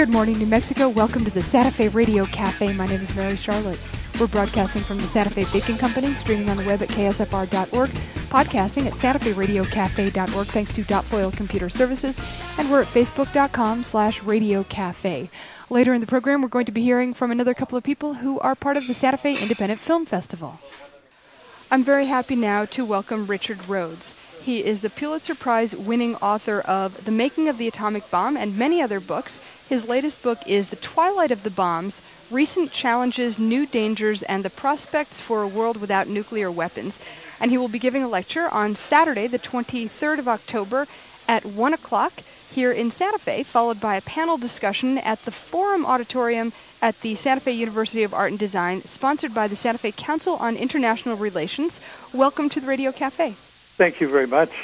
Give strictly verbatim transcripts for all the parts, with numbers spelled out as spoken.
Good morning, New Mexico. Welcome to the Santa Fe Radio Cafe. My name is Mary Charlotte. We're broadcasting from the Santa Fe Baking Company, streaming on the web at K S F R dot org, podcasting at Santa Fe Radio Cafe dot org, thanks to Dot Foil Computer Services, and we're at Facebook dot com slash Radio Cafe. Later in the program, we're going to be hearing from another couple of people who are part of the Santa Fe Independent Film Festival. I'm very happy now to welcome Richard Rhodes. He is the Pulitzer Prize-winning author of The Making of the Atomic Bomb and many other books. His latest book is The Twilight of the Bombs: Recent Challenges, New Dangers, and the Prospects for a World Without Nuclear Weapons. And he will be giving a lecture on Saturday, the twenty-third of October at one o'clock here in Santa Fe, followed by a panel discussion at the Forum Auditorium at the Santa Fe University of Art and Design, sponsored by the Santa Fe Council on International Relations. Welcome to the Radio Cafe. Thank you very much.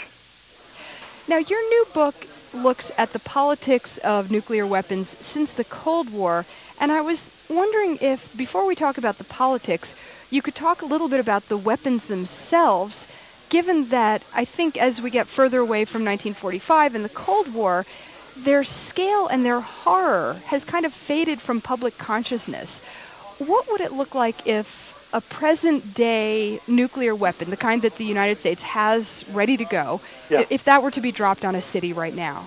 Now, your new book looks at the politics of nuclear weapons since the Cold War, and I was wondering if, before we talk about the politics, you could talk a little bit about the weapons themselves, given that I think as we get further away from nineteen forty-five and the Cold War, their scale and their horror has kind of faded from public consciousness. What would it look like if a present-day nuclear weapon, the kind that the United States has ready to go, yeah. if that were to be dropped on a city right now?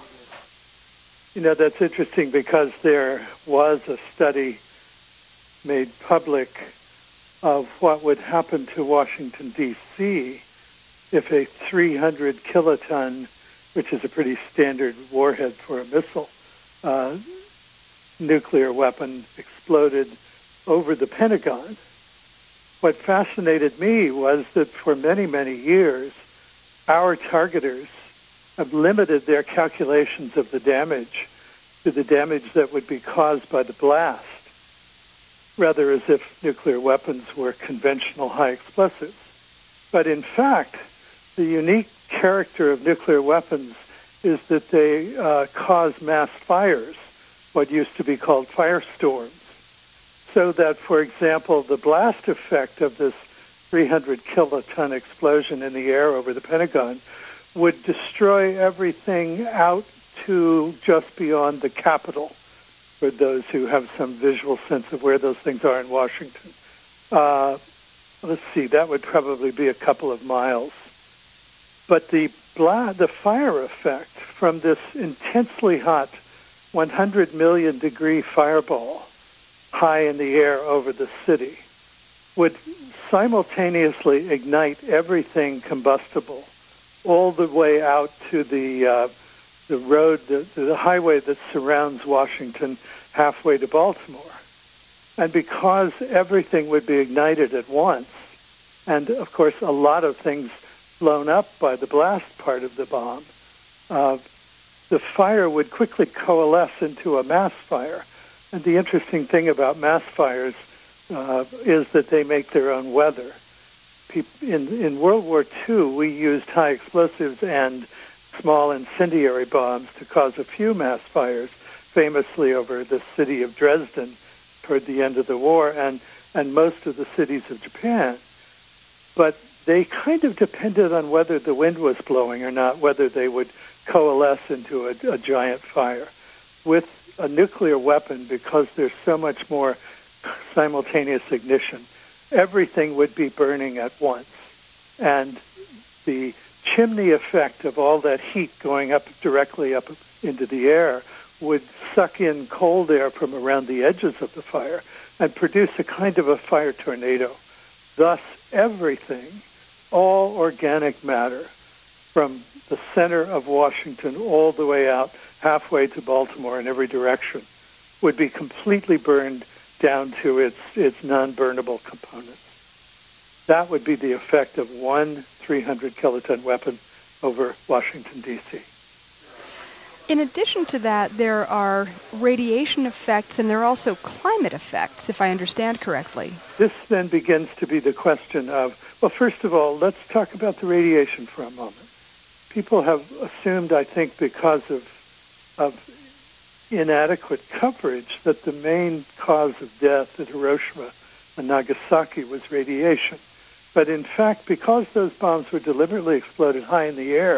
You know, that's interesting because there was a study made public of what would happen to Washington, D C if a three hundred kiloton, which is a pretty standard warhead for a missile, uh, nuclear weapon exploded over the Pentagon. What fascinated me was that for many, many years, our targeters have limited their calculations of the damage to the damage that would be caused by the blast, rather as if nuclear weapons were conventional high explosives. But in fact, the unique character of nuclear weapons is that they uh, cause mass fires, what used to be called firestorms. So that, for example, the blast effect of this three hundred kiloton explosion in the air over the Pentagon would destroy everything out to just beyond the Capitol, for those who have some visual sense of where those things are in Washington. Uh, let's see, that would probably be a couple of miles. But the bla- the fire effect from this intensely hot one hundred million degree fireball high in the air over the city would simultaneously ignite everything combustible all the way out to the uh, the road, the, the highway that surrounds Washington halfway to Baltimore. And because everything would be ignited at once, and of course a lot of things blown up by the blast part of the bomb, uh, the fire would quickly coalesce into a mass fire. And the interesting thing about mass fires uh, is that they make their own weather. In, in World War Two, we used high explosives and small incendiary bombs to cause a few mass fires, famously over the city of Dresden toward the end of the war, and, and most of the cities of Japan. But they kind of depended on whether the wind was blowing or not, whether they would coalesce into a, a giant fire. With a nuclear weapon, because there's so much more simultaneous ignition, everything would be burning at once. And the chimney effect of all that heat going up directly up into the air would suck in cold air from around the edges of the fire and produce a kind of a fire tornado. Thus, everything, all organic matter, from the center of Washington all the way out halfway to Baltimore in every direction, would be completely burned down to its, its non-burnable components. That would be the effect of one three hundred kiloton weapon over Washington, D C. In addition to that, there are radiation effects and there are also climate effects, if I understand correctly. This then begins to be the question of, well, first of all, let's talk about the radiation for a moment. People have assumed, I think, because of of inadequate coverage, that the main cause of death at Hiroshima and Nagasaki was radiation. But in fact, because those bombs were deliberately exploded high in the air,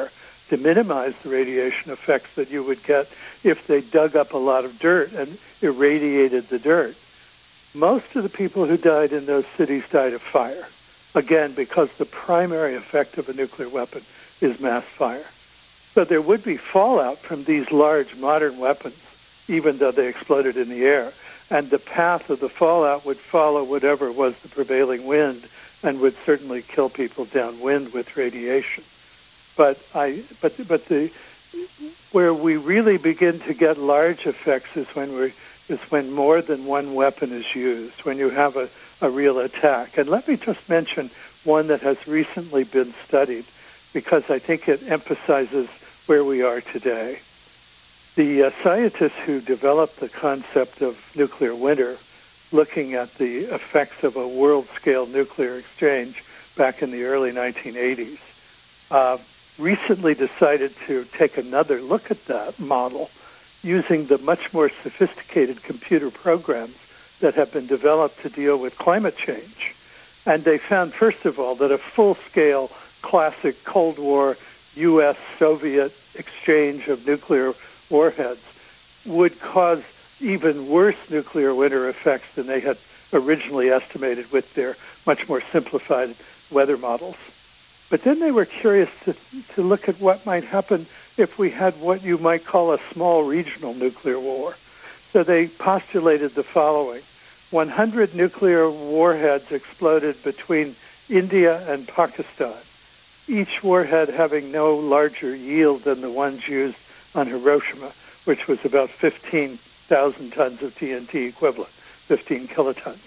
to minimize the radiation effects that you would get if they dug up a lot of dirt and irradiated the dirt. Most of the people who died in those cities died of fire, again, because the primary effect of a nuclear weapon is mass fire. So there would be fallout from these large modern weapons, even though they exploded in the air. And the path of the fallout would follow whatever was the prevailing wind and would certainly kill people downwind with radiation. But I, but but the where we really begin to get large effects is when we is when more than one weapon is used, when you have a, a real attack. And let me just mention one that has recently been studied, because I think it emphasizes where we are today. The uh, scientists who developed the concept of nuclear winter, looking at the effects of a world-scale nuclear exchange back in the early nineteen eighties, uh, recently decided to take another look at that model using the much more sophisticated computer programs that have been developed to deal with climate change. And they found, first of all, that a full-scale classic Cold War U S Soviet exchange of nuclear warheads would cause even worse nuclear winter effects than they had originally estimated with their much more simplified weather models. But then they were curious to, to look at what might happen if we had what you might call a small regional nuclear war. So they postulated the following. one hundred nuclear warheads exploded between India and Pakistan, each warhead having no larger yield than the ones used on Hiroshima, which was about fifteen thousand tons of T N T equivalent, fifteen kilotons.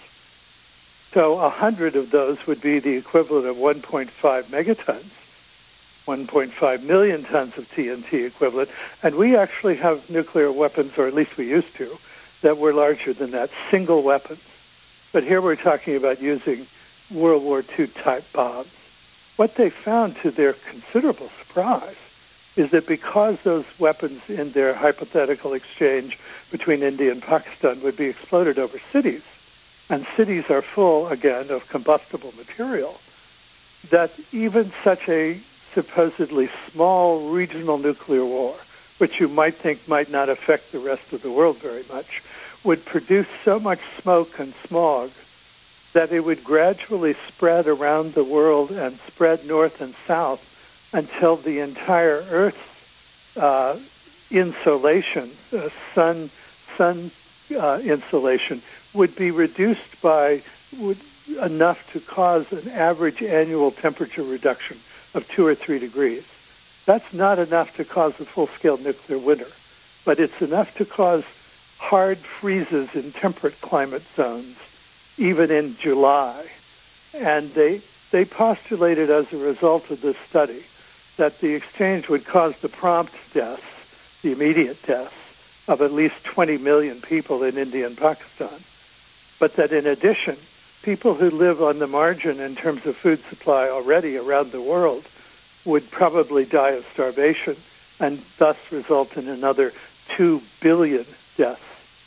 So one hundred of those would be the equivalent of one point five megatons, one point five million tons of T N T equivalent. And we actually have nuclear weapons, or at least we used to, that were larger than that, single weapons. But here we're talking about using World War Two type bombs. What they found, to their considerable surprise, is that because those weapons in their hypothetical exchange between India and Pakistan would be exploded over cities, and cities are full, again, of combustible material, that even such a supposedly small regional nuclear war, which you might think might not affect the rest of the world very much, would produce so much smoke and smog that it would gradually spread around the world and spread north and south until the entire Earth's uh, insolation, uh, sun, sun uh, insolation, would be reduced by would, enough to cause an average annual temperature reduction of two or three degrees. That's not enough to cause a full-scale nuclear winter, but it's enough to cause hard freezes in temperate climate zones, even in July. And they they postulated as a result of this study that the exchange would cause the prompt deaths, the immediate deaths, of at least twenty million people in India and Pakistan, but that in addition, people who live on the margin in terms of food supply already around the world would probably die of starvation and thus result in another two billion deaths.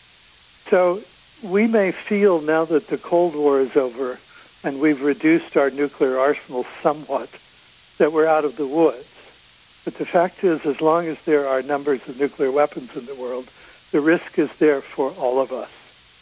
So we may feel now that the Cold War is over and we've reduced our nuclear arsenal somewhat, that we're out of the woods. But the fact is, as long as there are numbers of nuclear weapons in the world, the risk is there for all of us.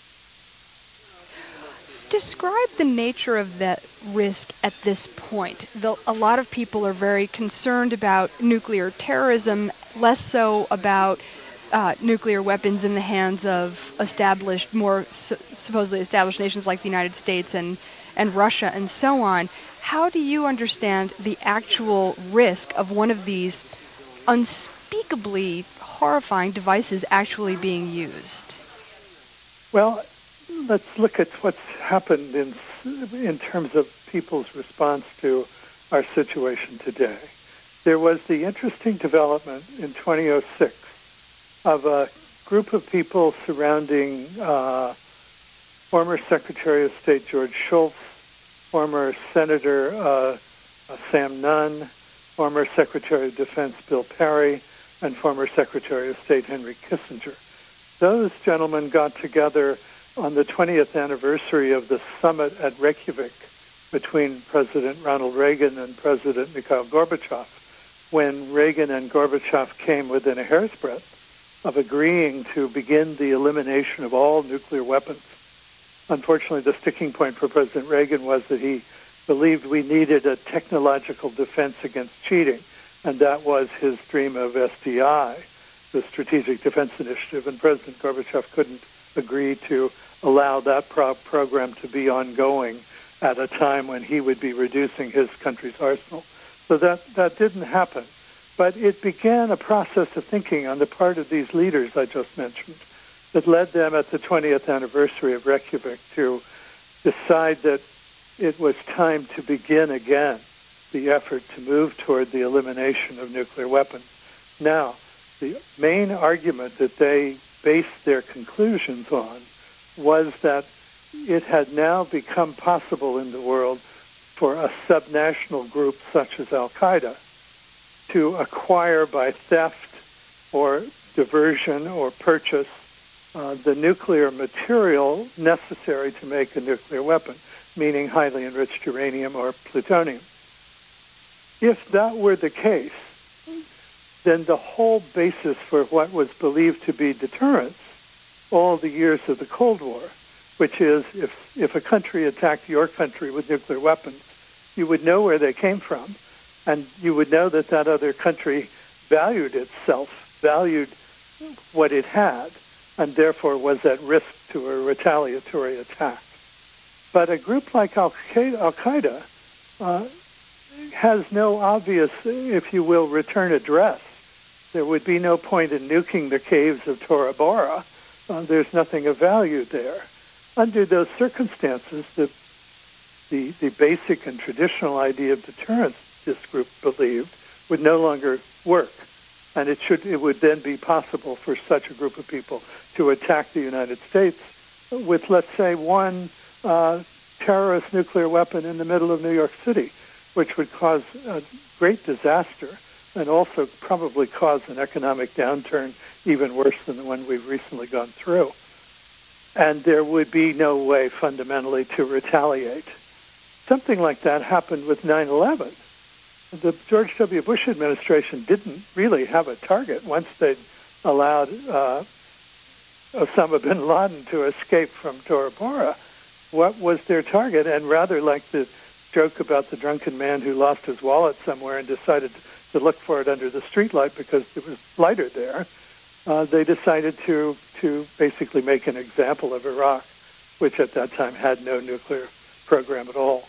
Describe the nature of that risk at this point. The, a lot of people are very concerned about nuclear terrorism, less so about uh, nuclear weapons in the hands of established, more su- supposedly established nations like the United States and, and Russia and so on. How do you understand the actual risk of one of these unspeakably horrifying devices actually being used? Well, let's look at what's happened in in terms of people's response to our situation today. There was the interesting development in twenty oh six of a group of people surrounding uh, former Secretary of State George Shultz, former Senator uh, Sam Nunn, former Secretary of Defense Bill Perry, and former Secretary of State Henry Kissinger. Those gentlemen got together on the twentieth anniversary of the summit at Reykjavik between President Ronald Reagan and President Mikhail Gorbachev when Reagan and Gorbachev came within a hair's breadth of agreeing to begin the elimination of all nuclear weapons. Unfortunately, the sticking point for President Reagan was that he believed we needed a technological defense against cheating, and that was his dream of S D I, the Strategic Defense Initiative, and President Gorbachev couldn't agree to allow that pro- program to be ongoing at a time when he would be reducing his country's arsenal. So that, that didn't happen. But it began a process of thinking on the part of these leaders I just mentioned that led them at the twentieth anniversary of Reykjavik to decide that it was time to begin again the effort to move toward the elimination of nuclear weapons. Now, the main argument that they based their conclusions on was that it had now become possible in the world for a subnational group such as Al-Qaeda to acquire by theft or diversion or purchase uh, the nuclear material necessary to make a nuclear weapon, meaning highly enriched uranium or plutonium. If that were the case, then the whole basis for what was believed to be deterrence all the years of the Cold War, which is if, if a country attacked your country with nuclear weapons, you would know where they came from, and you would know that that other country valued itself, valued what it had, and therefore was at risk to a retaliatory attack. But a group like Al-Qaeda, Al-Qaeda uh, has no obvious, if you will, return address. There would be no point in nuking the caves of Tora Bora. Uh, there's nothing of value there. Under those circumstances, the, the, the basic and traditional idea of deterrence, this group believed, would no longer work. And it should it would then be possible for such a group of people to attack the United States with, let's say, one uh, terrorist nuclear weapon in the middle of New York City, which would cause a great disaster and also probably cause an economic downturn even worse than the one we've recently gone through. And there would be no way fundamentally to retaliate. Something like that happened with nine eleven. The George W. Bush administration didn't really have a target once they'd allowed uh, Osama bin Laden to escape from Tora Bora. What was their target? And rather like the joke about the drunken man who lost his wallet somewhere and decided to look for it under the streetlight because it was lighter there, uh, they decided to, to basically make an example of Iraq, which at that time had no nuclear program at all.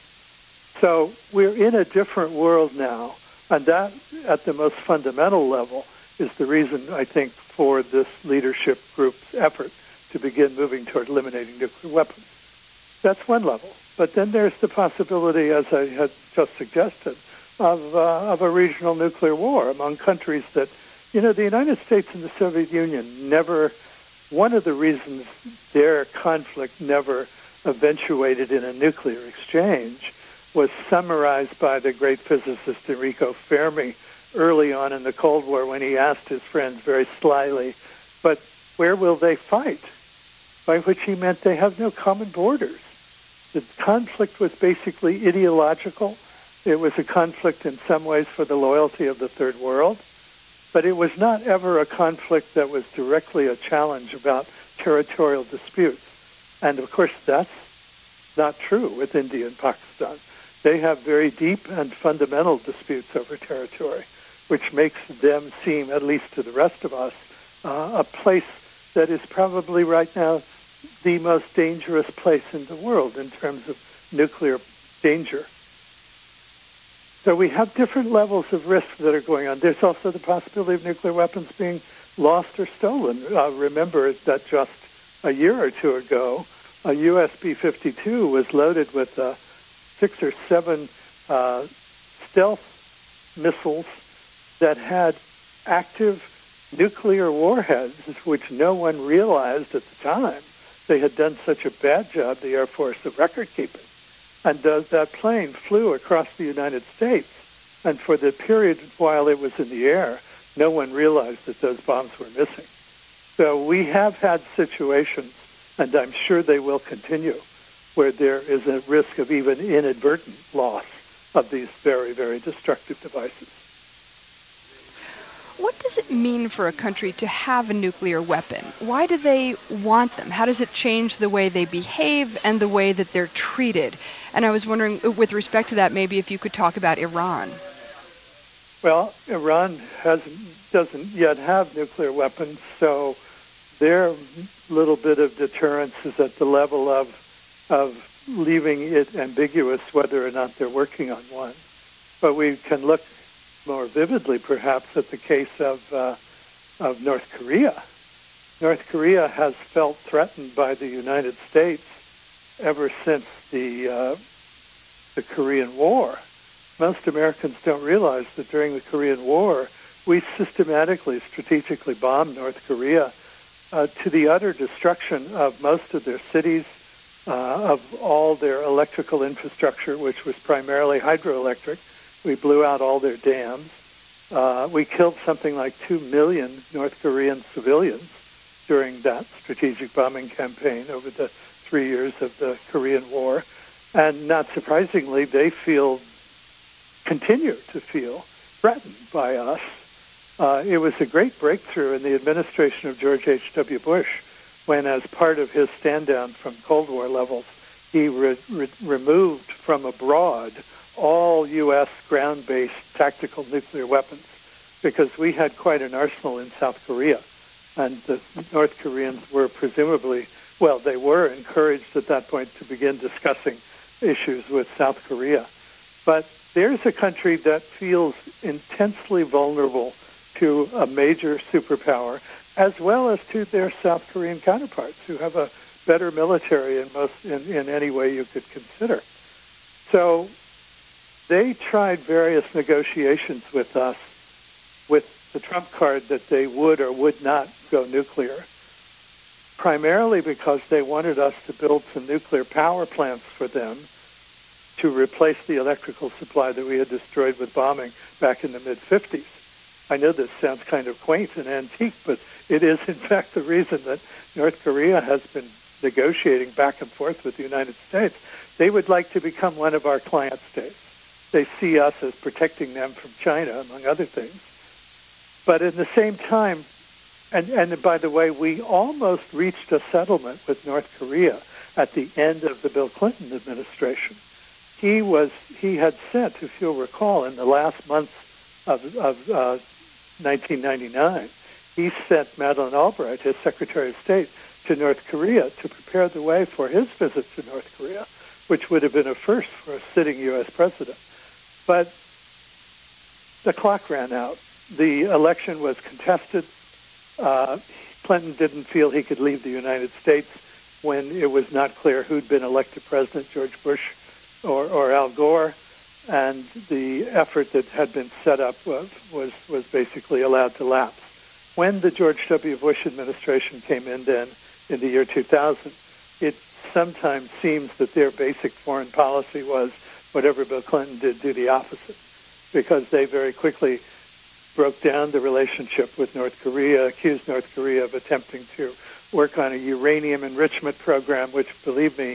So we're in a different world now, and that, at the most fundamental level, is the reason, I think, for this leadership group's effort to begin moving toward eliminating nuclear weapons. That's one level. But then there's the possibility, as I had just suggested, of, uh, of a regional nuclear war among countries that, you know, the United States and the Soviet Union never, one of the reasons their conflict never eventuated in a nuclear exchange was summarized by the great physicist Enrico Fermi early on in the Cold War when he asked his friends very slyly, but where will they fight? By which he meant they have no common borders. The conflict was basically ideological. It was a conflict in some ways for the loyalty of the Third World, but it was not ever a conflict that was directly a challenge about territorial disputes. And of course, that's not true with India and Pakistan. They have very deep and fundamental disputes over territory, which makes them seem, at least to the rest of us, uh, a place that is probably right now the most dangerous place in the world in terms of nuclear danger. So we have different levels of risk that are going on. There's also the possibility of nuclear weapons being lost or stolen. Uh, remember that just a year or two ago, a U S B fifty-two was loaded with uh, six or seven uh, stealth missiles that had active nuclear warheads, which no one realized at the time. They had done such a bad job, the Air Force, of record keeping. And uh, that plane flew across the United States. And for the period while it was in the air, no one realized that those bombs were missing. So we have had situations, and I'm sure they will continue, where there is a risk of even inadvertent loss of these very, very destructive devices. What does it mean for a country to have a nuclear weapon? Why do they want them? How does it change the way they behave and the way that they're treated? And I was wondering, with respect to that, maybe if you could talk about Iran. Well, Iran hasn't, doesn't yet have nuclear weapons, so their little bit of deterrence is at the level of of leaving it ambiguous whether or not they're working on one. But we can look more vividly, perhaps, at the case of uh, of North Korea. North Korea has felt threatened by the United States ever since the uh, the Korean War. Most Americans don't realize that during the Korean War, we systematically, strategically bombed North Korea uh, to the utter destruction of most of their cities, uh, of all their electrical infrastructure, which was primarily hydroelectric. We blew out all their dams. Uh, we killed something like two million North Korean civilians during that strategic bombing campaign over the three years of the Korean War. And not surprisingly, they feel, continue to feel threatened by us. Uh, it was a great breakthrough in the administration of George H W. Bush when, as part of his stand-down from Cold War levels, he re- re- removed from abroad all U S ground-based tactical nuclear weapons, because we had quite an arsenal in South Korea. And the North Koreans were presumably, well, they were encouraged at that point to begin discussing issues with South Korea. But there's a country that feels intensely vulnerable to a major superpower, as well as to their South Korean counterparts, who have a better military in most in, in any way you could consider. So they tried various negotiations with us with the trump card that they would or would not go nuclear, primarily because they wanted us to build some nuclear power plants for them to replace the electrical supply that we had destroyed with bombing back in the mid-fifties. I know this sounds kind of quaint and antique, but it is in fact the reason that North Korea has been negotiating back and forth with the United States. They would like to become one of our client states. They see us as protecting them from China, among other things. But at the same time, and, and by the way, we almost reached a settlement with North Korea at the end of the Bill Clinton administration. He was he had sent, if you'll recall, in the last month of, of uh, nineteen ninety-nine, he sent Madeleine Albright, his Secretary of State, to North Korea to prepare the way for his visit to North Korea, which would have been a first for a sitting U S president. But the clock ran out. The election was contested. Uh, Clinton didn't feel he could leave the United States when it was not clear who'd been elected president, George Bush or, or Al Gore, and the effort that had been set up was, was, was basically allowed to lapse. When the George W. Bush administration came in then, in the year two thousand, it sometimes seems that their basic foreign policy was whatever Bill Clinton did, do the opposite, because they very quickly broke down the relationship with North Korea, accused North Korea of attempting to work on a uranium enrichment program, which, believe me,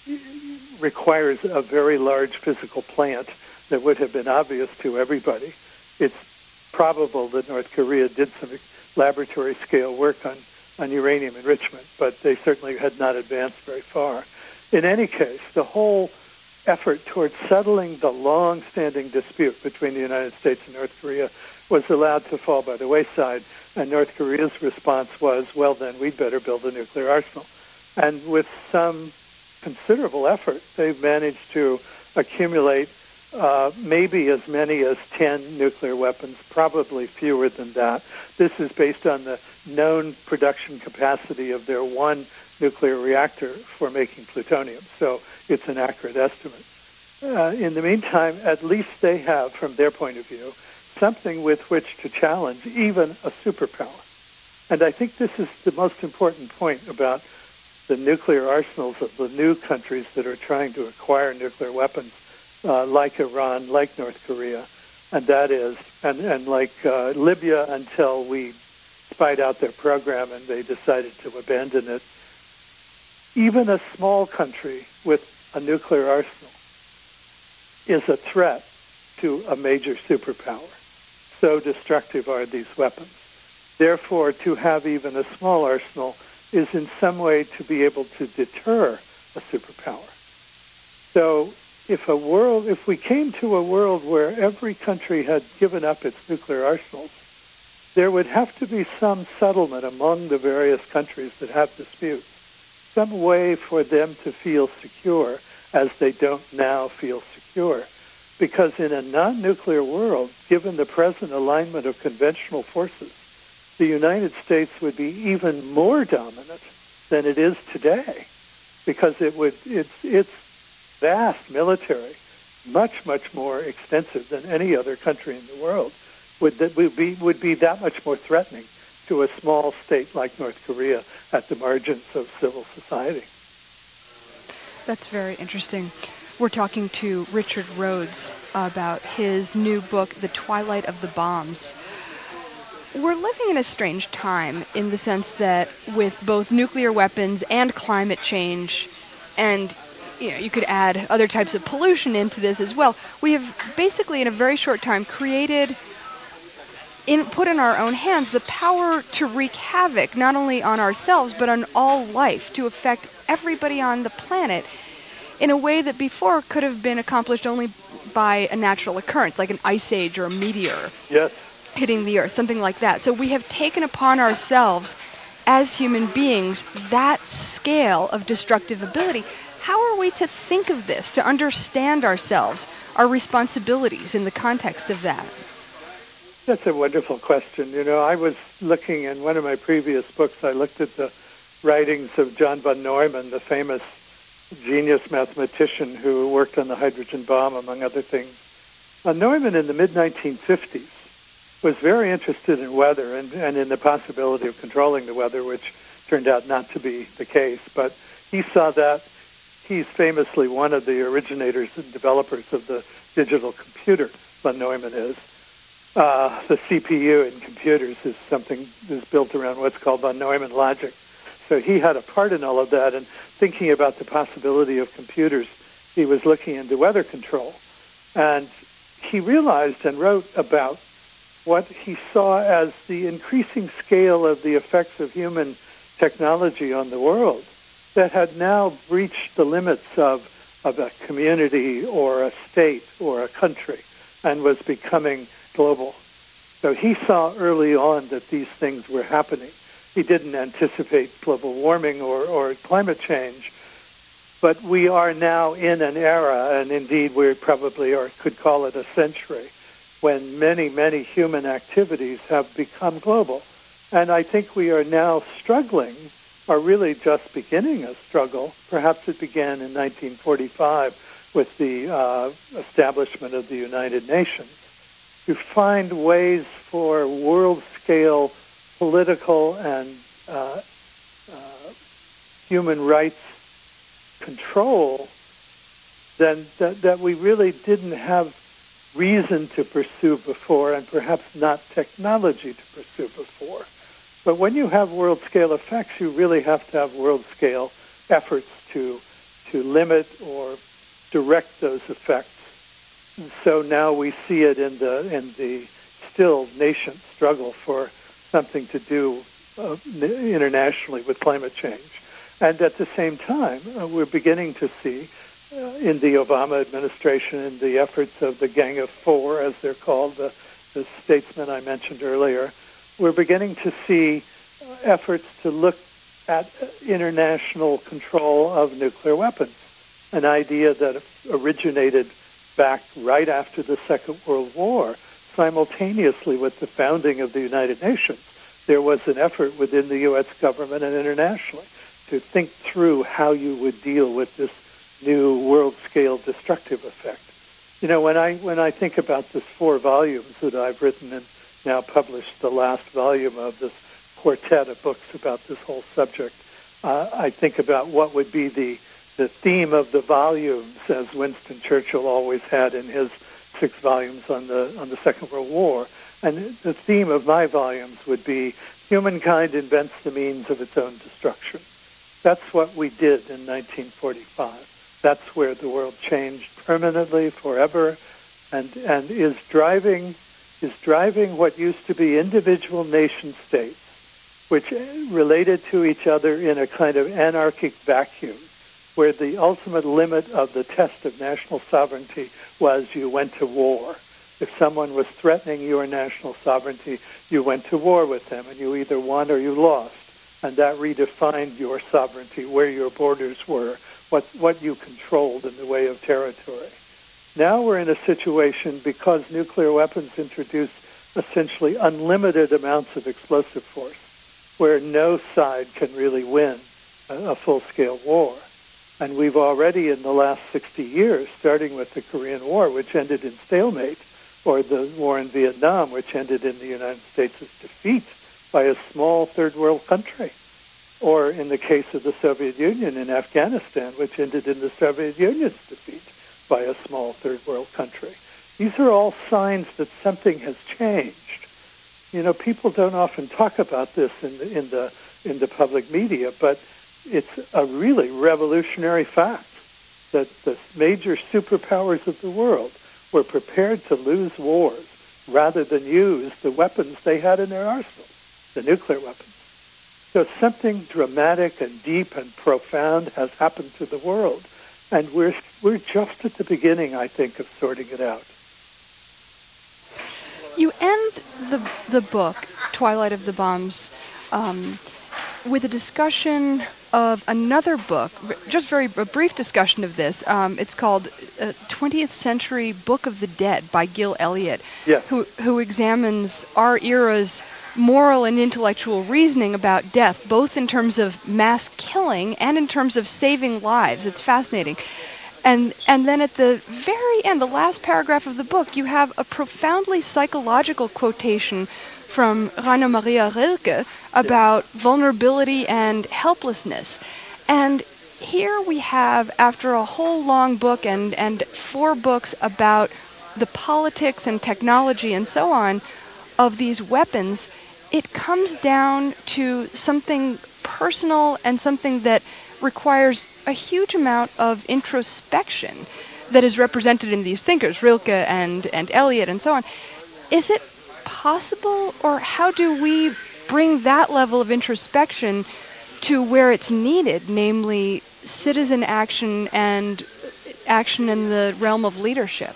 requires a very large physical plant that would have been obvious to everybody. It's probable that North Korea did some laboratory scale work on, on uranium enrichment, but they certainly had not advanced very far. In any case, the whole effort towards settling the long-standing dispute between the United States and North Korea was allowed to fall by the wayside, and North Korea's response was, well, then we'd better build a nuclear arsenal. And with some considerable effort, they've managed to accumulate uh, maybe as many as ten nuclear weapons, probably fewer than that. This is based on the known production capacity of their one nuclear reactor for making plutonium, so it's an accurate estimate. Uh, in the meantime, at least they have, from their point of view, something with which to challenge even a superpower. And I think this is the most important point about the nuclear arsenals of the new countries that are trying to acquire nuclear weapons, uh, like Iran, like North Korea, and that is, and, and like uh, Libya until we spied out their program and they decided to abandon it. Even a small country with a nuclear arsenal is a threat to a major superpower. so destructive are these weapons. Therefore, to have even a small arsenal is in some way to be able to deter a superpower. So if a world, if we came to a world where every country had given up its nuclear arsenals, there would have to be some settlement among the various countries that have disputes, some way for them to feel secure as they don't now feel secure. Because in a non-nuclear world, given the present alignment of conventional forces, the United States would be even more dominant than it is today, because it would it's its vast military, much much more extensive than any other country in the world, would that would be would be that much more threatening to a small state like North Korea at the margins of civil society. That's very interesting. We're talking to Richard Rhodes about his new book, The Twilight of the Bombs. We're living in a strange time in the sense that with both nuclear weapons and climate change, and you know, you could add other types of pollution into this as well, we have basically in a very short time created, in, put in our own hands, the power to wreak havoc not only on ourselves but on all life, to affect everybody on the planet in a way that before could have been accomplished only by a natural occurrence, like an ice age or a meteor. Yes. Hitting the earth, something like that. So we have taken upon ourselves as human beings that scale of destructive ability. How are we to think of this, to understand ourselves, our responsibilities in the context of that? That's a wonderful question. You know, I was looking in one of my previous books, I looked at the writings of John von Neumann, the famous genius mathematician who worked on the hydrogen bomb, among other things. Von Neumann in the mid nineteen fifties was very interested in weather and, and in the possibility of controlling the weather, which turned out not to be the case. But he saw that. He's famously one of the originators and developers of the digital computer, von Neumann is. Uh, the C P U in computers is something is built around what's called von Neumann logic. So he had a part in all of that, and thinking about the possibility of computers, he was looking into weather control. And he realized and wrote about what he saw as the increasing scale of the effects of human technology on the world that had now reached the limits of, of a community or a state or a country and was becoming global. So he saw early on that these things were happening. He didn't anticipate global warming or, or climate change, but we are now in an era, and indeed we probably or could call it a century, when many, many human activities have become global. And I think we are now struggling, or really just beginning a struggle. Perhaps it began in nineteen forty-five with the uh, establishment of the United Nations, to find ways for world-scale political and uh, uh, human rights control then that, that we really didn't have reason to pursue before, and perhaps not technology to pursue before. But when you have world-scale effects, you really have to have world-scale efforts to to limit or direct those effects. And so now we see it in the in the still nascent struggle for something to do uh, internationally with climate change. And at the same time, uh, we're beginning to see uh, in the Obama administration, in the efforts of the Gang of Four, as they're called, the, the statesmen I mentioned earlier, we're beginning to see uh, efforts to look at international control of nuclear weapons, an idea that originated back right after the Second World War, simultaneously with the founding of the United Nations. There was an effort within the U S government and internationally to think through how you would deal with this new world-scale destructive effect. You know, when I when I think about this four volumes that I've written and now published the last volume of this quartet of books about this whole subject, uh, I think about what would be the the theme of the volumes, as Winston Churchill always had in his six volumes on the on the Second World War. And the theme of my volumes would be humankind invents the means of its own destruction. That's what we did in nineteen forty-five. That's where the world changed permanently, forever, and and is driving is driving what used to be individual nation states, which related to each other in a kind of anarchic vacuum, where the ultimate limit of the test of national sovereignty was you went to war. If someone was threatening your national sovereignty, you went to war with them, and you either won or you lost. And that redefined your sovereignty, where your borders were, what, what you controlled in the way of territory. Now we're in a situation, because nuclear weapons introduce essentially unlimited amounts of explosive force, where no side can really win a, a full-scale war. And we've already, in the last sixty years, starting with the Korean War, which ended in stalemate, or the war in Vietnam, which ended in the United States' defeat by a small third-world country, or in the case of the Soviet Union in Afghanistan, which ended in the Soviet Union's defeat by a small third-world country. These are all signs that something has changed. You know, people don't often talk about this in the in the in the public media, but it's a really revolutionary fact that the major superpowers of the world were prepared to lose wars rather than use the weapons they had in their arsenal, the nuclear weapons. So something dramatic and deep and profound has happened to the world, and we're we're just at the beginning, I think, of sorting it out. You end the the book, Twilight of the Bombs, um, with a discussion of another book, just very a brief discussion of this. Um, it's called uh, twentieth Century Book of the Dead by Gil Elliot, yes. who who examines our era's moral and intellectual reasoning about death, both in terms of mass killing and in terms of saving lives. It's fascinating. And and then at the very end, the last paragraph of the book, you have a profoundly psychological quotation from Rainer Maria Rilke about vulnerability and helplessness. And here we have, after a whole long book and, and four books about the politics and technology and so on of these weapons, it comes down to something personal and something that requires a huge amount of introspection that is represented in these thinkers, Rilke and, and Eliot and so on. Is it possible, or how do we bring that level of introspection to where it's needed, namely citizen action and action in the realm of leadership?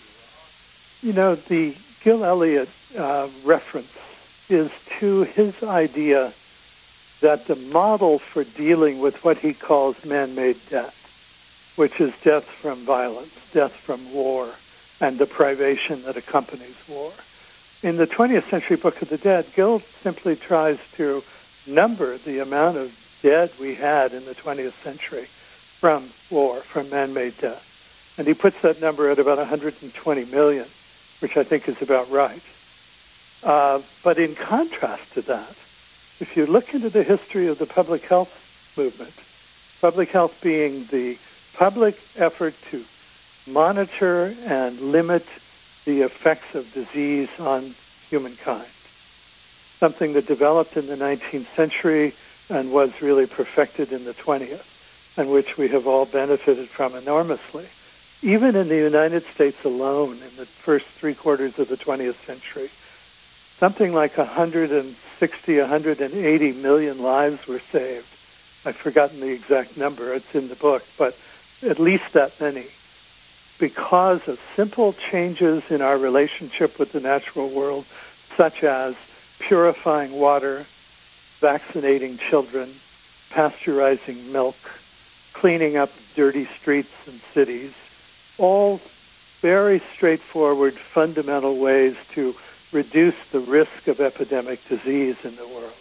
You know, the Gil Elliot uh, reference is to his idea that the model for dealing with what he calls man-made death, which is death from violence, death from war, and the privation that accompanies war. In the twentieth Century Book of the Dead, Gil simply tries to number the amount of dead we had in the twentieth century from war, from man-made death. And he puts that number at about one hundred twenty million, which I think is about right. Uh, but in contrast to that, if you look into the history of the public health movement, public health being the public effort to monitor and limit the effects of disease on humankind, something that developed in the nineteenth century and was really perfected in the twentieth, and which we have all benefited from enormously. Even in the United States alone, in the first three quarters of the twentieth century, something like one hundred sixty, one hundred eighty million lives were saved. I've forgotten the exact number. It's in the book, but at least that many, because of simple changes in our relationship with the natural world, such as purifying water, vaccinating children, pasteurizing milk, cleaning up dirty streets and cities, all very straightforward, fundamental ways to reduce the risk of epidemic disease in the world.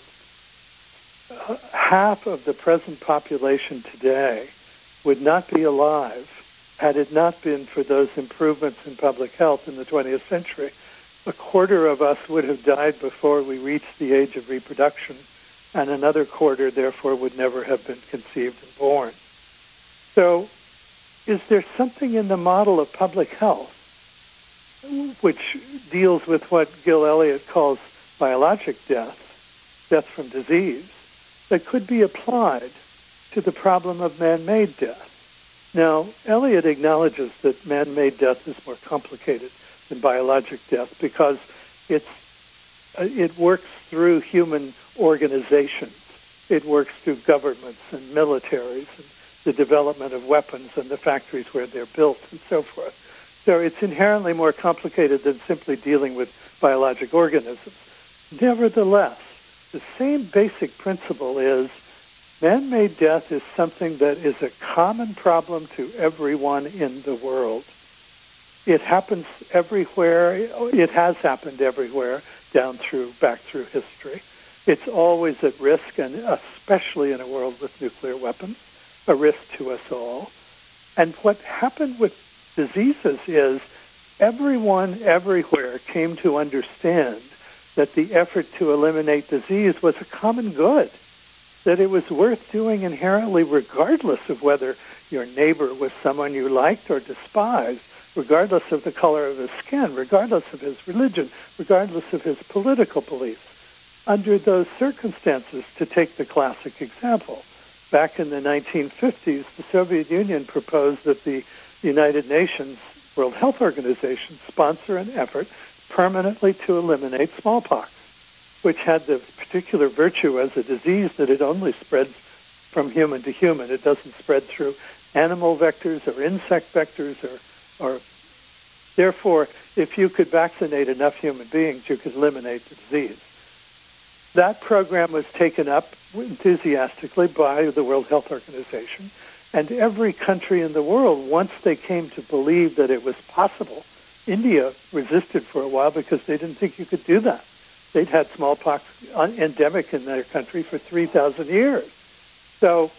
Uh, half of the present population today would not be alive had it not been for those improvements in public health in the twentieth century. A quarter of us would have died before we reached the age of reproduction, and another quarter, therefore, would never have been conceived and born. So, is there something in the model of public health which deals with what Gil Elliot calls biologic death, death from disease, that could be applied to the problem of man-made death? Now, Elliot acknowledges that man-made death is more complicated than biologic death because It's uh, it works through human organizations. It works through governments and militaries and the development of weapons and the factories where they're built and so forth. So it's inherently more complicated than simply dealing with biologic organisms. Nevertheless, the same basic principle is man-made death is something that is a common problem to everyone in the world. It happens everywhere. It has happened everywhere down through, back through history. It's always at risk, and especially in a world with nuclear weapons, a risk to us all. And what happened with diseases is everyone everywhere came to understand that the effort to eliminate disease was a common good, that it was worth doing inherently regardless of whether your neighbor was someone you liked or despised, regardless of the color of his skin, regardless of his religion, regardless of his political beliefs. Under those circumstances, to take the classic example, back in the nineteen fifties, the Soviet Union proposed that the United Nations, World Health Organization, sponsor an effort permanently to eliminate smallpox, which had the particular virtue as a disease that it only spreads from human to human. It doesn't spread through animal vectors or insect vectors, or, or therefore, if you could vaccinate enough human beings, you could eliminate the disease. That program was taken up enthusiastically by the World Health Organization, and every country in the world, once they came to believe that it was possible, India resisted for a while because they didn't think you could do that. They'd had smallpox endemic in their country for three thousand years. So,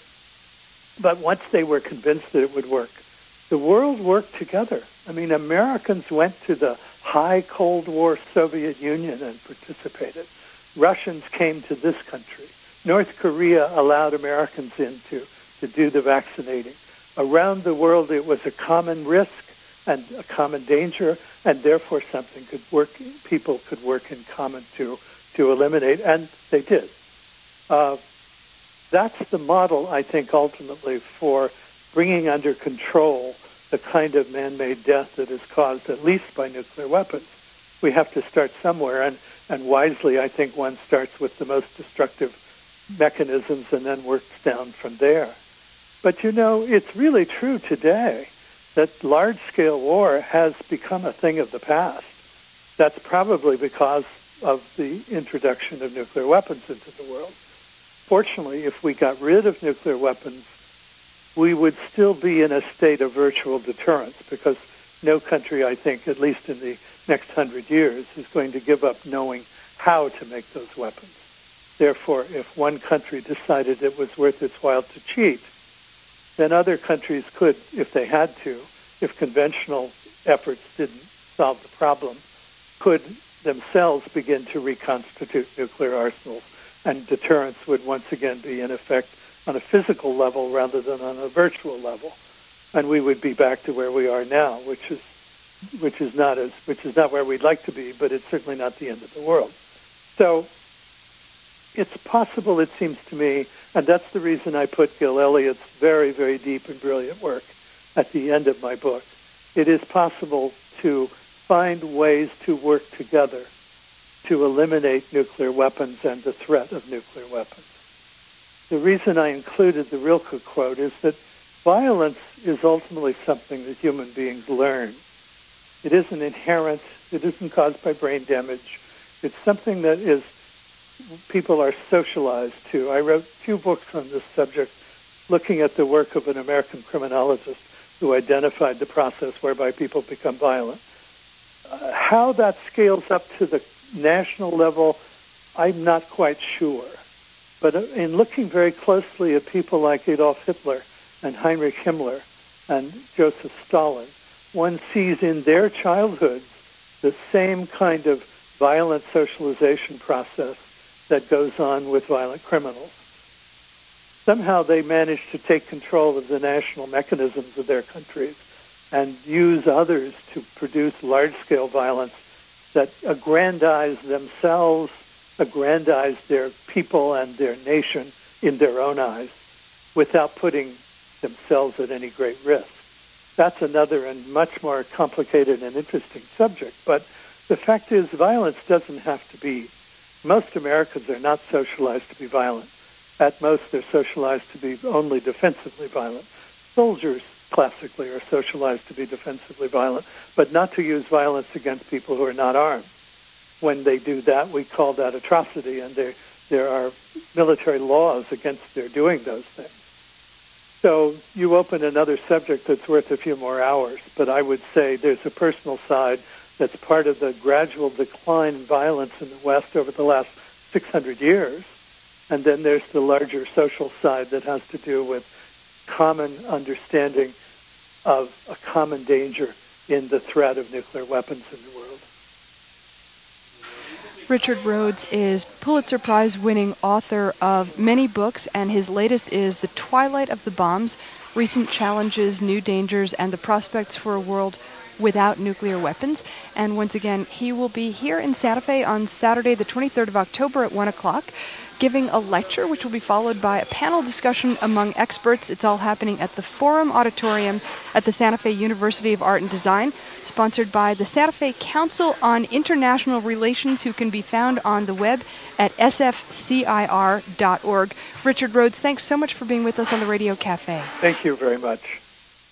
but once they were convinced that it would work, the world worked together. I mean, Americans went to the high Cold War Soviet Union and participated. Russians came to this country. North Korea allowed Americans in to, to do the vaccinating. Around the world, it was a common risk and a common danger, and therefore something could work, people could work in common to, to eliminate, and they did. Uh, that's the model, I think, ultimately for bringing under control the kind of man-made death that is caused at least by nuclear weapons. We have to start somewhere, and, and wisely, I think one starts with the most destructive mechanisms and then works down from there. But, you know, it's really true today that large-scale war has become a thing of the past. That's probably because of the introduction of nuclear weapons into the world. Fortunately, if we got rid of nuclear weapons, we would still be in a state of virtual deterrence, because no country, I think, at least in the next hundred years, is going to give up knowing how to make those weapons. Therefore, if one country decided it was worth its while to cheat, then other countries could, if they had to, if conventional efforts didn't solve the problem, could themselves begin to reconstitute nuclear arsenals, and deterrence would once again be in effect on a physical level rather than on a virtual level. And we would be back to where we are now, which is which is not as which is not where we'd like to be, but it's certainly not the end of the world. So it's possible, it seems to me, and that's the reason I put Gil Elliott's very, very deep and brilliant work at the end of my book. It is possible to find ways to work together to eliminate nuclear weapons and the threat of nuclear weapons. The reason I included the Rilke quote is that violence is ultimately something that human beings learn. It isn't inherent. It isn't caused by brain damage. It's something that is people are socialized to. I wrote two books on this subject, looking at the work of an American criminologist who identified the process whereby people become violent. Uh, how that scales up to the national level, I'm not quite sure. But in looking very closely at people like Adolf Hitler and Heinrich Himmler and Joseph Stalin, one sees in their childhoods the same kind of violent socialization process that goes on with violent criminals. Somehow they manage to take control of the national mechanisms of their countries and use others to produce large-scale violence that aggrandize themselves, aggrandize their people and their nation in their own eyes without putting themselves at any great risk. That's another and much more complicated and interesting subject. But the fact is, violence doesn't have to be. Most Americans are not socialized to be violent. At most, they're socialized to be only defensively violent. Soldiers, classically, are socialized to be defensively violent, but not to use violence against people who are not armed. When they do that, we call that atrocity, and there there are military laws against their doing those things. So you open another subject that's worth a few more hours, but I would say there's a personal side that's part of the gradual decline in violence in the West over the last six hundred years. And then there's the larger social side that has to do with common understanding of a common danger in the threat of nuclear weapons in the world. Richard Rhodes is Pulitzer Prize-winning author of many books, and his latest is The Twilight of the Bombs, Recent Challenges, New Dangers, and the Prospects for a World Without Nuclear Weapons. And once again, he will be here in Santa Fe on Saturday, the twenty-third of October at one o'clock, giving a lecture, which will be followed by a panel discussion among experts. It's all happening at the Forum Auditorium at the Santa Fe University of Art and Design, sponsored by the Santa Fe Council on International Relations, who can be found on the web at s f c i r dot org. Richard Rhodes, thanks so much for being with us on the Radio Cafe. Thank you very much.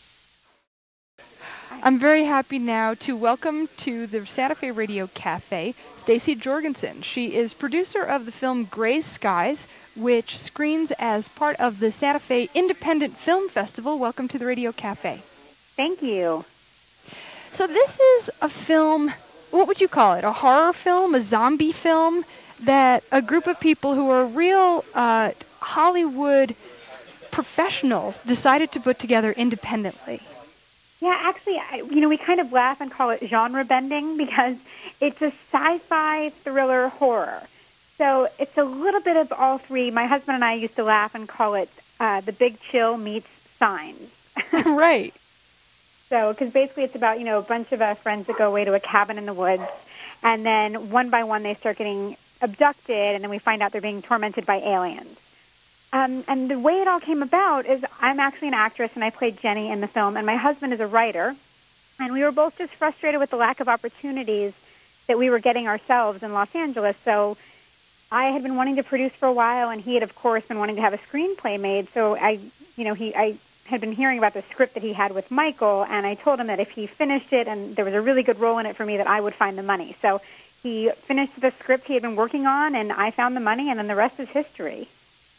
I'm very happy now to welcome to the Santa Fe Radio Cafe Stacy Jorgensen. She is producer of the film Gray Skies, which screens as part of the Santa Fe Independent Film Festival. Welcome to the Radio Cafe. Thank you. So this is a film, what would you call it, a horror film, a zombie film, that a group of people who are real uh, Hollywood professionals decided to put together independently. Yeah, actually, I, you know, we kind of laugh and call it genre bending because it's a sci-fi thriller horror. So it's a little bit of all three. My husband and I used to laugh and call it uh, The Big Chill meets Signs. Right. So, because basically it's about, you know, a bunch of uh, friends that go away to a cabin in the woods, and then one by one they start getting abducted, and then we find out they're being tormented by aliens. Um, and the way it all came about is I'm actually an actress, and I played Jenny in the film, and my husband is a writer, and we were both just frustrated with the lack of opportunities that we were getting ourselves in Los Angeles. So I had been wanting to produce for a while, and he had, of course, been wanting to have a screenplay made. So I, you know, he, I had been hearing about the script that he had with Michael, and I told him that if he finished it and there was a really good role in it for me, that I would find the money. So he finished the script he had been working on, and I found the money, and then the rest is history.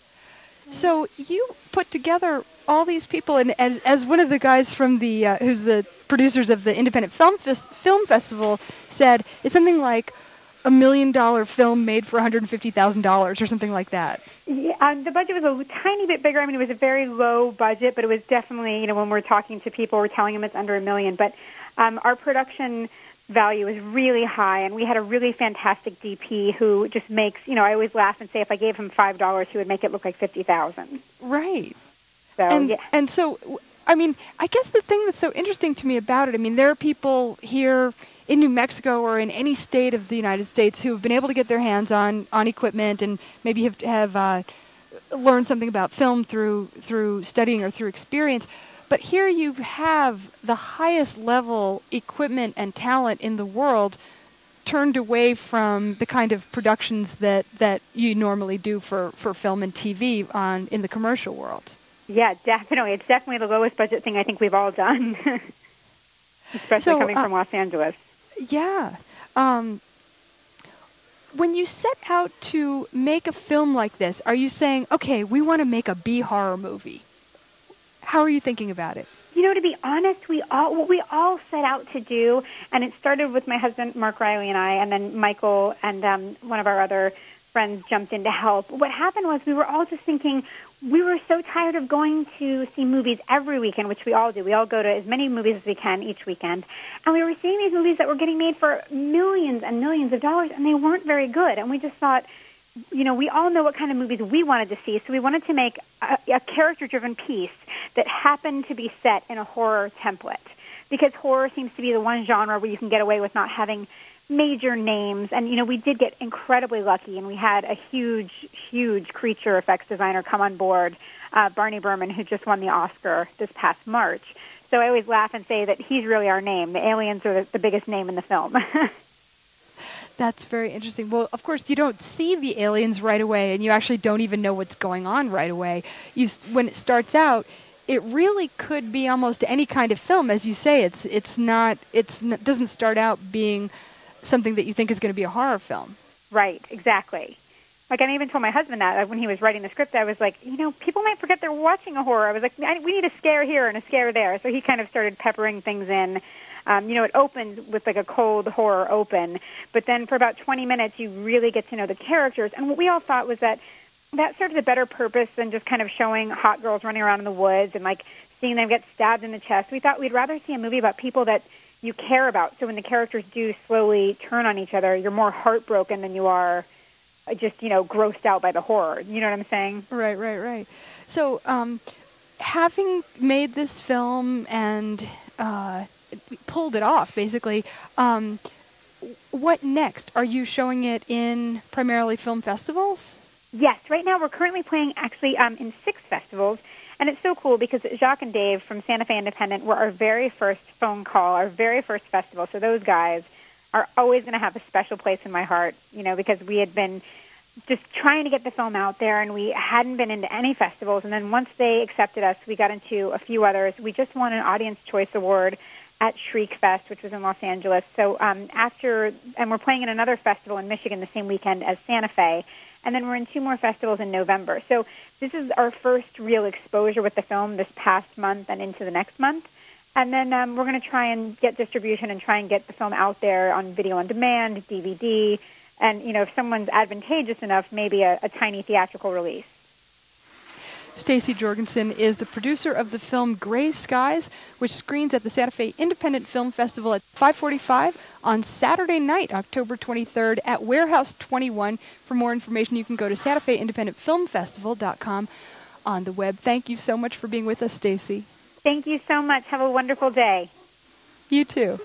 So you put together all these people, and as as one of the guys from the uh, who's the producers of the Independent Film Fest- Film Festival said, it's something like a million dollar film made for one hundred fifty thousand dollars or something like that. Yeah, um, the budget was a tiny bit bigger. I mean, it was a very low budget, but it was definitely, you know, when we're talking to people, we're telling them it's under a million. But um, our production value is really high, and we had a really fantastic D P who just makes, you know, I always laugh and say if I gave him five dollars, he would make it look like fifty thousand dollars. Right. So, and, yeah. And so, I mean, I guess the thing that's so interesting to me about it, I mean, there are people here in New Mexico or in any state of the United States who have been able to get their hands on, on equipment and maybe have, have uh, learned something about film through through studying or through experience. But here you have the highest level equipment and talent in the world turned away from the kind of productions that, that you normally do for, for film and T V on in the commercial world. Yeah, definitely. It's definitely the lowest budget thing I think we've all done, especially so, coming uh, from Los Angeles. Yeah. Um, when you set out to make a film like this, are you saying, okay, we want to make a B-horror movie? How are you thinking about it? You know, to be honest, we all what we all set out to do, and it started with my husband, Mark Riley, and I, and then Michael and um, one of our other friends jumped in to help. What happened was we were all just thinking, we were so tired of going to see movies every weekend, which we all do. We all go to as many movies as we can each weekend. And we were seeing these movies that were getting made for millions and millions of dollars, and they weren't very good. And we just thought, you know, we all know what kind of movies we wanted to see, so we wanted to make a, a character-driven piece that happened to be set in a horror template. Because horror seems to be the one genre where you can get away with not having major names. And, you know, we did get incredibly lucky, and we had a huge, huge creature effects designer come on board, uh, Barney Berman, who just won the Oscar this past March. So I always laugh and say that he's really our name. The aliens are the, the biggest name in the film. That's very interesting. Well, of course, you don't see the aliens right away, and you actually don't even know what's going on right away. You, s- when it starts out, it really could be almost any kind of film, as you say. It's it's not it's n- doesn't start out being something that you think is going to be a horror film. Right, exactly. Like, I even told my husband that like, when he was writing the script. I was like, you know, people might forget they're watching a horror. I was like, I, we need a scare here and a scare there. So he kind of started peppering things in. Um, you know, it opens with like a cold horror open, but then for about twenty minutes, you really get to know the characters. And what we all thought was that that serves a better purpose than just kind of showing hot girls running around in the woods and like seeing them get stabbed in the chest. We thought we'd rather see a movie about people that you care about. So when the characters do slowly turn on each other, you're more heartbroken than you are just, you know, grossed out by the horror. You know what I'm saying? Right, right, right. So, um, having made this film and uh, pulled it off, basically, um, what next? Are you showing it in primarily film festivals? Yes, right now we're currently playing actually um, in six festivals, and it's so cool because Jacques and Dave from Santa Fe Independent were our very first phone call, our very first festival. So those guys are always going to have a special place in my heart, you know, because we had been just trying to get the film out there, and we hadn't been into any festivals. And then once they accepted us, we got into a few others. We just won an Audience Choice Award at Shriek Fest, which was in Los Angeles. So um, after, and we're playing in another festival in Michigan the same weekend as Santa Fe, and then we're in two more festivals in November. So this is our first real exposure with the film this past month and into the next month. And then um, we're going to try and get distribution and try and get the film out there on video on demand, D V D, and, you know, if someone's advantageous enough, maybe a, a tiny theatrical release. Stacy Jorgensen is the producer of the film Gray Skies, which screens at the Santa Fe Independent Film Festival at five forty-five on Saturday night, October twenty-third at Warehouse twenty-one. For more information, you can go to Santa Fe Independent Film Festival dot com on the web. Thank you so much for being with us, Stacy. Thank you so much. Have a wonderful day. You too.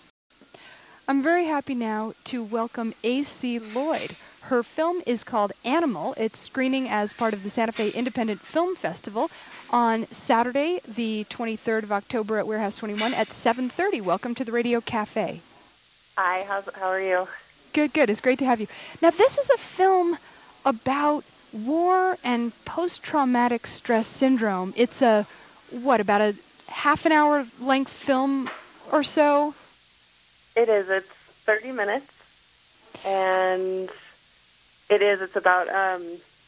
I'm very happy now to welcome A C Lloyd. Her film is called Animal. It's screening as part of the Santa Fe Independent Film Festival on Saturday, the twenty-third of October at Warehouse twenty-one at seven thirty. Welcome to the Radio Cafe. Hi, how's, how are you? Good, good. It's great to have you. Now, this is a film about war and post-traumatic stress syndrome. It's a, what, about a half an hour length film or so? It is. It's thirty minutes, and it is. It's about um,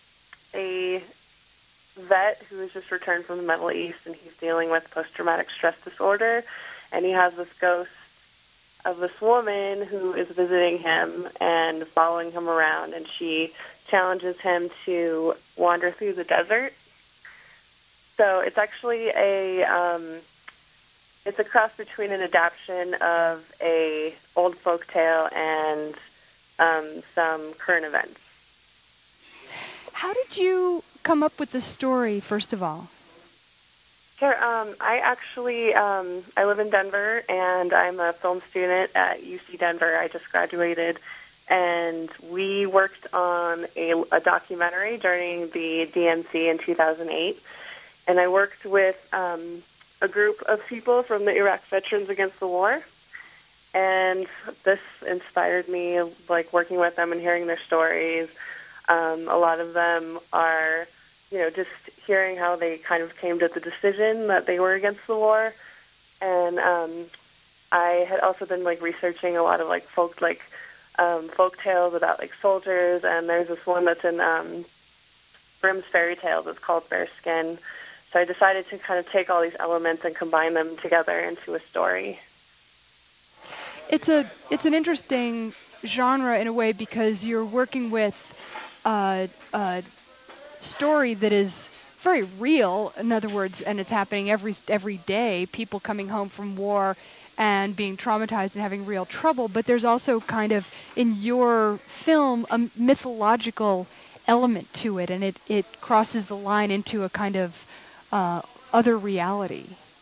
a vet who has just returned from the Middle East, and he's dealing with post-traumatic stress disorder, and he has this ghost of this woman who is visiting him and following him around, and she challenges him to wander through the desert. So it's actually a... Um, It's a cross between an adaptation of a old folk tale and um, some current events. How did you come up with the story, first of all? Sure. Um, I actually, um, I live in Denver, and I'm a film student at U C Denver. I just graduated, and we worked on a, a documentary during the D N C in two thousand eight, and I worked with... Um, a group of people from the Iraq Veterans Against the War, and this inspired me, like, working with them and hearing their stories. Um, a lot of them are, you know, just hearing how they kind of came to the decision that they were against the war, and um, I had also been, like, researching a lot of, like, folk, like, um, folk tales about, like, soldiers, and there's this one that's in um, Grimm's Fairy Tales. It's called Bear Skin. So I decided to kind of take all these elements and combine them together into a story. It's a it's an interesting genre in a way because you're working with a, a story that is very real. In other words, and it's happening every every day. People coming home from war and being traumatized and having real trouble. But there's also kind of in your film a mythological element to it, and it it crosses the line into a kind of Uh, other reality.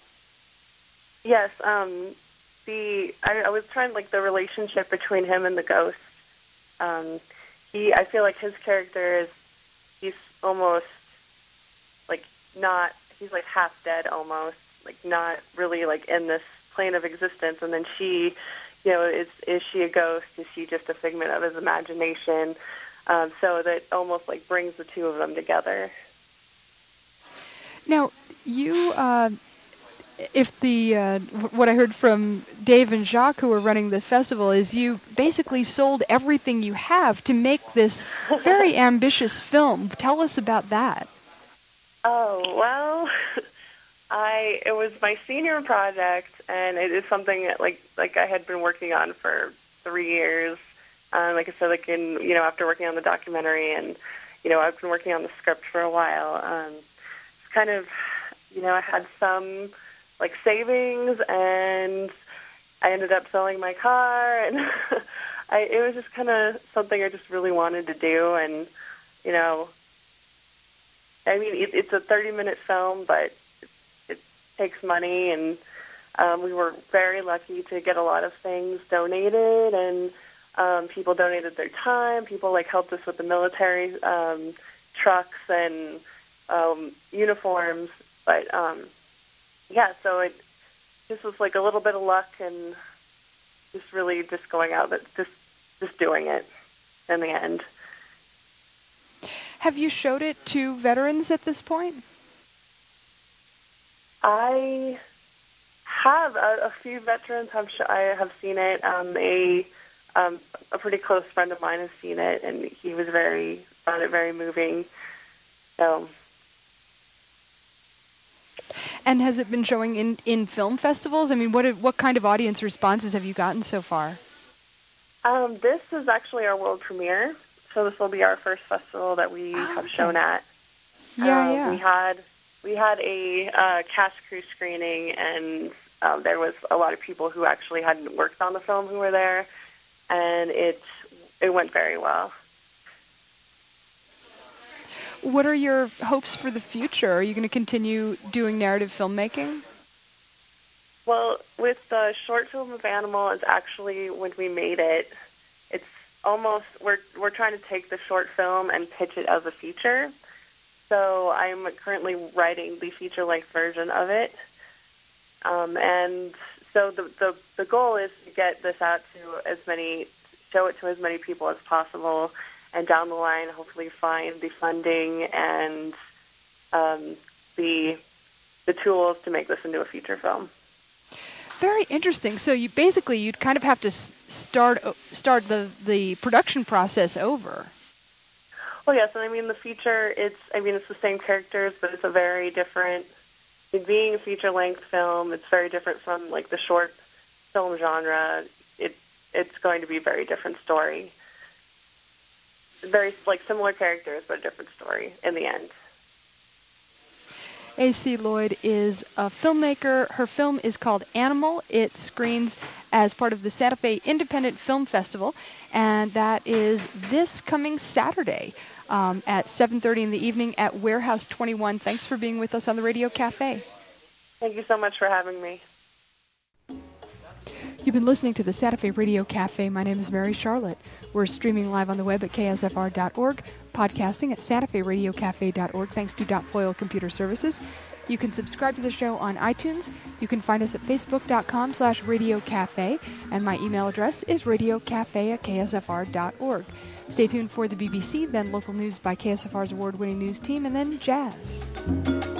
Yes, um, the I, I was trying like the relationship between him and the ghost. Um, he, I feel like his character is he's almost like not he's like half dead almost, like not really like in this plane of existence. And then she you know, is, is she a ghost? Is she just a figment of his imagination? Um, so that almost like brings the two of them together. Now, you, uh, if the, uh, what I heard from Dave and Jacques, who are running the festival, is you basically sold everything you have to make this very ambitious film. Tell us about that. Oh, well, I it was my senior project, and it is something that, like like I had been working on for three years. Um, like I said, like in you know after working on the documentary, and you know I've been working on the script for a while. Um, it's kind of you know I had some like savings, and I ended up selling my car, and I it was just kind of something I just really wanted to do, and you know. I mean, it, it's a thirty-minute film, but it, it takes money, and um, we were very lucky to get a lot of things donated, and um, people donated their time. People like helped us with the military um, trucks and um, uniforms. But um, yeah, so it just was like a little bit of luck, and just really just going out, but just just doing it in the end. Have you showed it to veterans at this point? I have a, a few veterans have sh- I have seen it. Um, a um, a pretty close friend of mine has seen it, and he was very found it very moving. So. And has it been showing in, in film festivals? I mean, what what kind of audience responses have you gotten so far? Um, this is actually our world premiere. So this will be our first festival that we oh, have okay. shown at. Yeah, um, yeah. We had we had a uh, cast crew screening, and um, there was a lot of people who actually hadn't worked on the film who were there, and it it went very well. What are your hopes for the future? Are you going to continue doing narrative filmmaking? Well, with the short film of Animal, it's actually when we made it, it's almost we're we're trying to take the short film and pitch it as a feature. So I'm currently writing the feature-length version of it, um, and so the, the the goal is to get this out to as many, show it to as many people as possible, and down the line, hopefully find the funding and um, the the tools to make this into a feature film. Very interesting. So you basically you'd kind of have to start start the, the production process over. Well, yes, and I mean the feature. It's I mean it's the same characters, but it's a very different. It being a feature-length film, it's very different from like the short film genre. It it's going to be a very different story. Very like similar characters, but a different story in the end. A C Lloyd is a filmmaker. Her film is called Animal. It screens as part of the Santa Fe Independent Film Festival, and that is this coming Saturday um, at seven thirty in the evening at Warehouse twenty-one. Thanks for being with us on the Radio Cafe. Thank you so much for having me. You've been listening to the Santa Fe Radio Cafe. My name is Mary Charlotte. We're streaming live on the web at K S F R dot org, podcasting at Santa Fe Radio Cafe dot org, thanks to Dot Foil Computer Services. You can subscribe to the show on iTunes. You can find us at facebook.com slash Radio Cafe, and my email address is radiocafe at K S F R dot org. Stay tuned for the B B C, then local news by K S F R's award-winning news team, and then jazz.